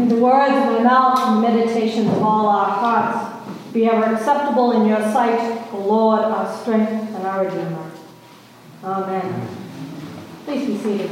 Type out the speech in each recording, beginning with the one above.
May the words of my mouth and the meditations of all our hearts be ever acceptable in your sight, O Lord, our strength and our Redeemer. Amen. Please be seated.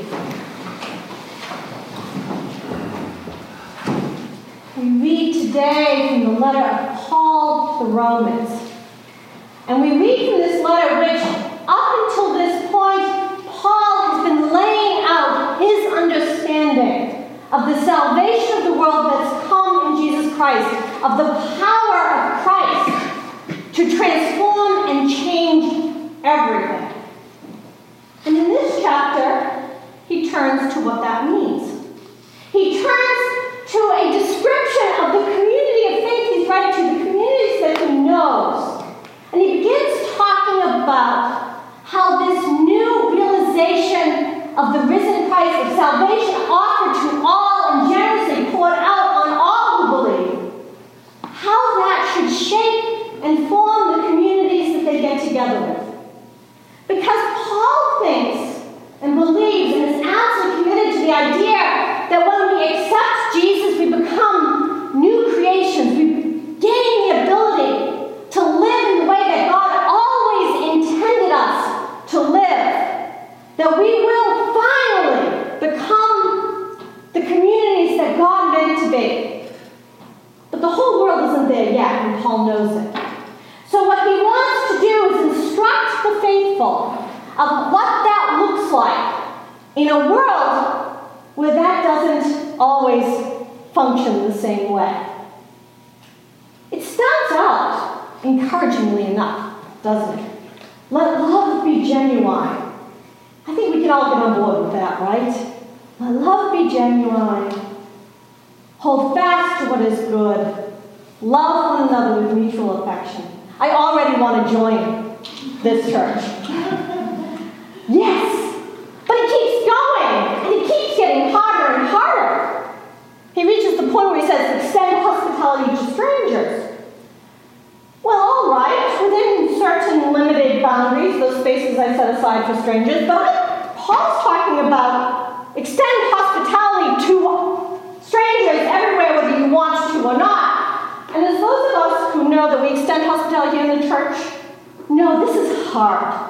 We read today from the letter of Paul to the Romans. And we read from this letter which, up until this point, Paul has been laying out his understanding of the salvation of the world that's come in Jesus Christ, of the power of Christ to transform and change everything. And in this chapter, he turns to what that means. He turns to a description of the community of faith he's writing to, the communities that he knows. And he begins talking about how this new realization of the risen Christ, of salvation offered to all and generously poured out on all who believe, how that should shape and form the communities that they get together with. Because Paul thinks and believes and is absolutely committed to the idea that when we accept Jesus, we become new creations. We gain the ability to live in the way that God always intended us to live. That we will finally become the communities that God meant to be. But the whole world isn't there yet, and Paul knows it. So what he wants to do is instruct the faithful of what that looks like in a world where that doesn't always function the same way. It starts out encouragingly enough, doesn't it? Let love be genuine. I think we can all get on board with that, right? Let love be genuine. Hold fast to what is good. Love one another with mutual affection. I already want to join this church. Yes! But it keeps going, and it keeps getting harder and harder. He reaches the point where he says, extend hospitality to strangers. Well, all right, within certain limited boundaries, those spaces I set aside for strangers, but Paul's talking about extend hospitality to strangers everywhere, whether you want to or not. And as those of us who know that we extend hospitality in the church, know this is hard.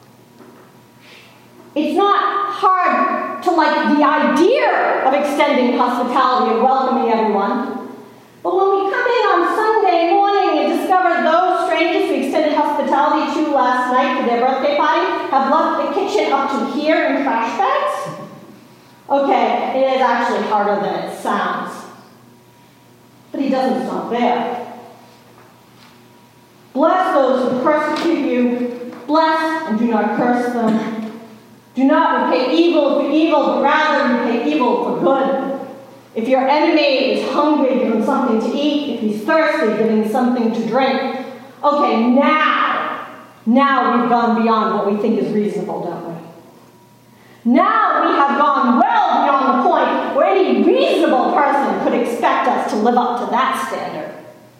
It's not hard to like the idea of extending hospitality and welcoming everyone. But when we come in on Sunday morning and discover those strangers we extended hospitality to last night for their birthday party have left the kitchen up to here in trash bags, okay, it is actually harder than it sounds. But he doesn't stop there. Bless those who persecute you. Bless and do not curse them. Do not repay evil for evil, but rather repay evil for good. If your enemy is hungry, give him something to eat. If he's thirsty, give him something to drink. Okay, now we've gone beyond what we think is reasonable, don't we? Now we have gone well beyond the point where any reasonable person could expect us to live up to that standard.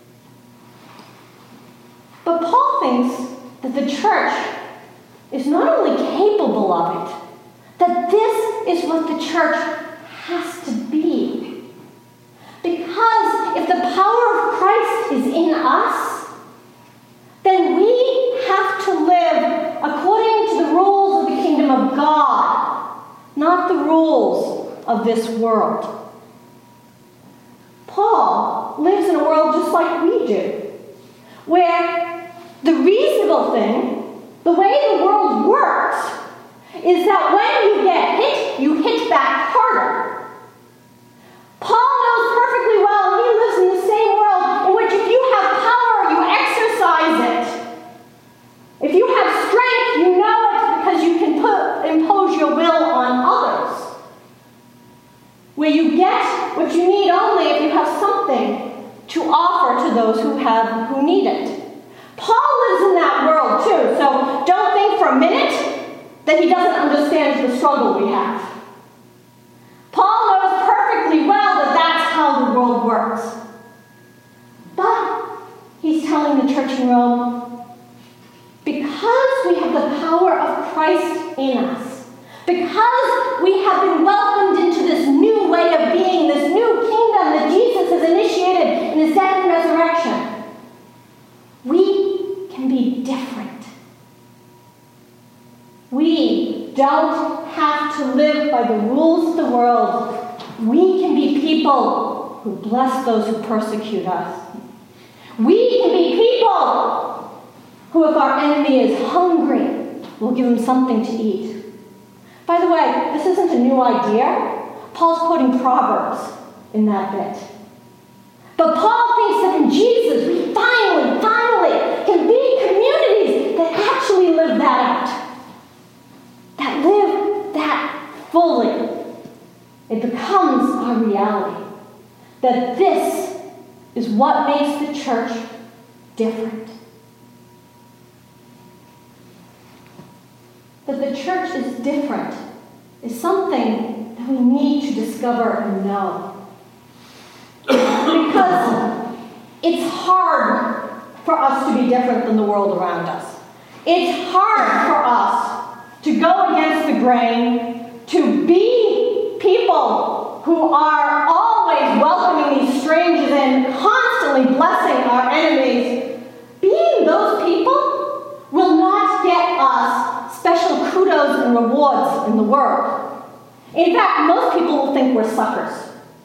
But Paul thinks that the church is not only capable of it, that this is what the church has to be. Because if the power of Christ is in us, then we have to live according to the rules of the kingdom of God, not the rules of this world. Paul lives in a world just like we do, where the reasonable thing, the way the world works, is that when you get hit, you hit back harder. Paul knows perfectly well, and he lives in the same world, in which if you have power, you exercise it. If you have strength, you know it because you can impose your will on others. Where you get what you need only if you have something to offer to those who need it. Paul lives in that world too, so don't think for a minute that he doesn't understand the struggle we have. Paul knows perfectly well that that's how the world works. But he's telling the church in Rome, because we have the power of Christ in us, because we have been welcomed into this new way of being, this new kingdom that Jesus don't have to live by the rules of the world. We can be people who bless those who persecute us. We can be people who, if our enemy is hungry, will give him something to eat. By the way, this isn't a new idea. Paul's quoting Proverbs in that bit. But Paul thinks that in Jesus, we finally can be communities that actually live that out. That live that fully. It becomes our reality. That this is what makes the church different. That the church is different is something that we need to discover and know. Because it's hard for us to be different than the world around us. It's hard for us to go against the grain, to be people who are always welcoming these strangers in, constantly blessing our enemies. Being those people will not get us special kudos and rewards in the world. In fact, most people will think we're suckers.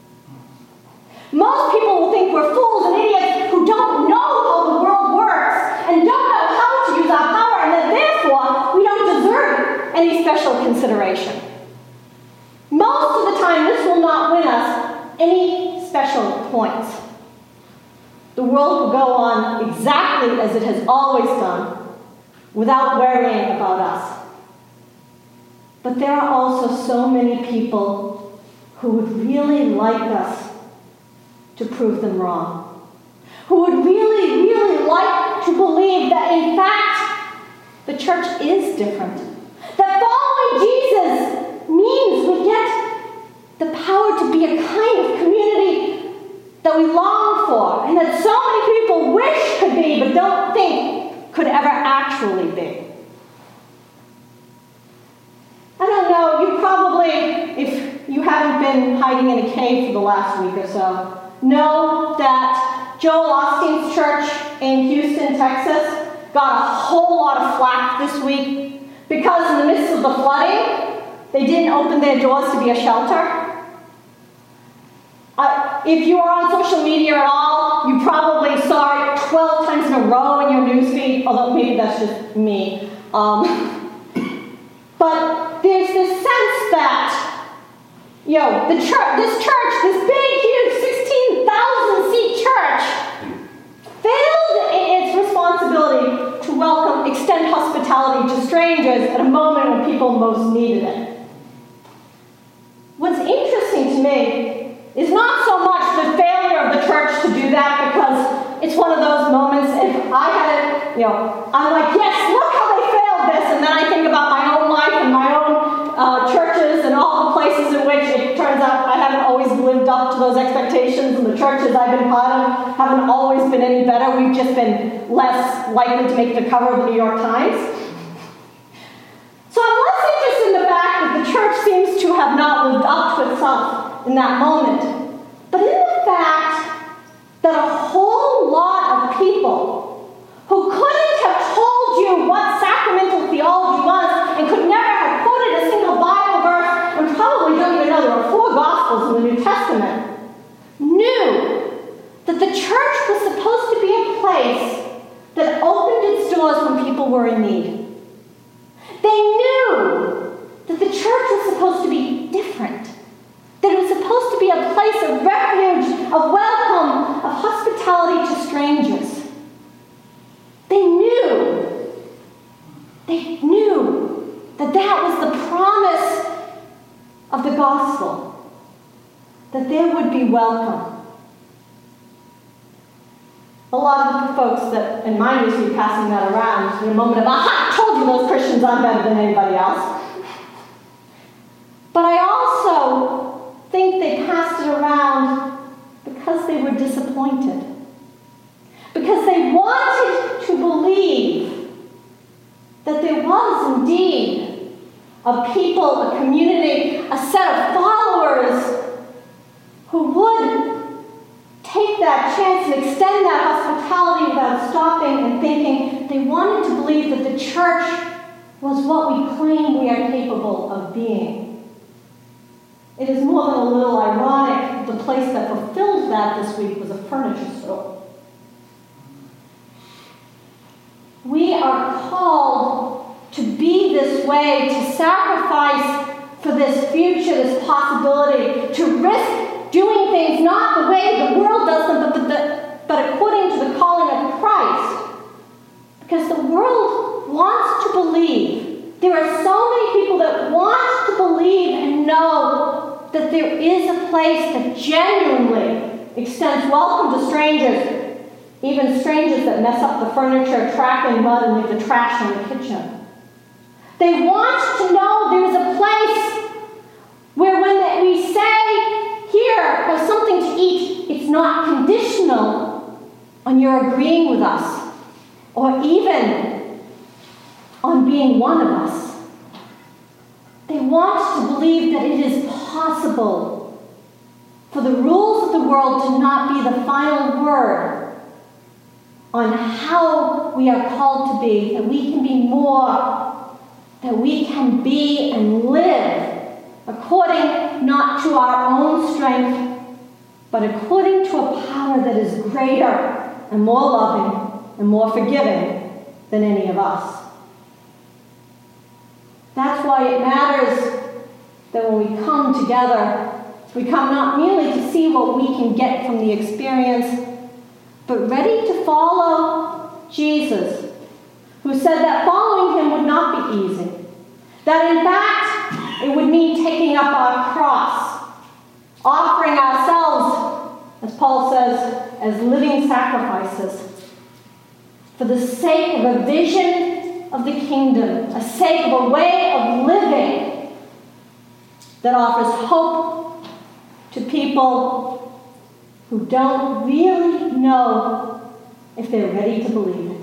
Most people will think we're fools and idiots who don't know how the world works and don't know how to use our power, and that therefore we don't deserve any special consideration. Most of the time, this will not win us any special points. The world will go on exactly as it has always done, without worrying about us. But there are also so many people who would really like us to prove them wrong. Who would really like to believe that, in fact, the church is different. That following Jesus means we get the power to be a kind of community that we long for, and that so many people wish could be, but don't think could ever actually be. I don't know, you probably, if you haven't been hiding in a cave for the last week or so, know that Joel Osteen's church in Houston, Texas, got a whole lot of flack this week because in the midst of the flooding, they didn't open their doors to be a shelter. If you are on social media at all, you probably saw it 12 times in a row in your newsfeed, although maybe that's just me. But there's this sense that, this big, huge 16,000-seat church failed in its responsibility to extend hospitality to strangers at a moment when people most needed it. What's interesting to me is not so much the failure of the church to do that, because it's one of those moments, if I had it, I'm like, yes, look how they failed this, and then I think about my own life and my own churches and all the places in which it turns out I haven't always lived up to those expectations, and the churches I've been part of haven't always been any better. We've just been less likely to make the cover of the New York Times. So I'm less interested in the fact that the church seems to have not lived up to itself in that moment, but in the fact that a whole lot of people who couldn't have told you what sacramental theology was and could never have quoted a single Bible verse and probably don't even know there are 4 Gospels in the New Testament, knew that the church was supposed to be a place that opened its doors when people were in need. They knew that the church was supposed to be different. That it was supposed to be a place of refuge, of welcome, of hospitality to strangers. They knew that that was the promise of the gospel, that there would be welcome. A lot of the folks that in my newsfeed passing that around in a moment of, aha, I told you those Christians aren't better than anybody else. But I also think they passed it around because they were disappointed. Because they wanted to believe that there was indeed a people, a community, a set of followers who would take that chance and extend that hospitality without stopping and thinking. They wanted to believe that the church was what we claim we are capable of being. It is more than a little ironic the place that fulfilled that this week was a furniture store. We are called to be this way, to sacrifice for this future, this possibility, to risk doing things not the way the world does them, but according to the calling of Christ. Because the world wants to believe. There are so many people that want to believe and know that there is a place that genuinely extends welcome to strangers, even strangers that mess up the furniture, track in mud, and leave the trash in the kitchen. They want to know there is a place where when we say, here, have something to eat, it's not conditional on your agreeing with us, or even on being one of us. They want to believe that it is possible for the rules of the world to not be the final word on how we are called to be, that we can be more, that we can be and live according not to our own strength, but according to a power that is greater and more loving and more forgiving than any of us. That's why it matters that when we come together, we come not merely to see what we can get from the experience, but ready to follow Jesus, who said that following him would not be easy. That in fact, it would mean taking up our cross, offering ourselves, as Paul says, as living sacrifices, for the sake of a vision of the kingdom, a sake of a way of living that offers hope to people who don't really know if they're ready to believe it.